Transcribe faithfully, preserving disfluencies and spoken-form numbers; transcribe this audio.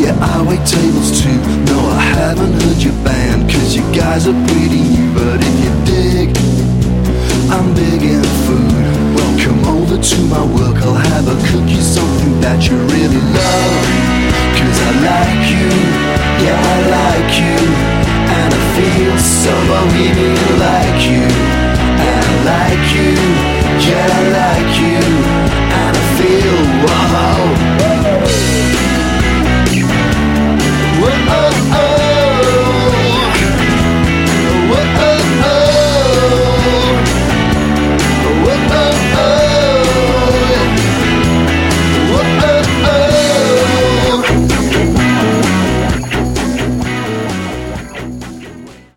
Yeah, I wait tables too. No, I haven't heard your band, cause you guys are pretty new. But if you dig, I'm big in food. Well, come over to my work, I'll have a cookie, something that you really love. Cause I like you, yeah I like you, and I feel so bohemian like you.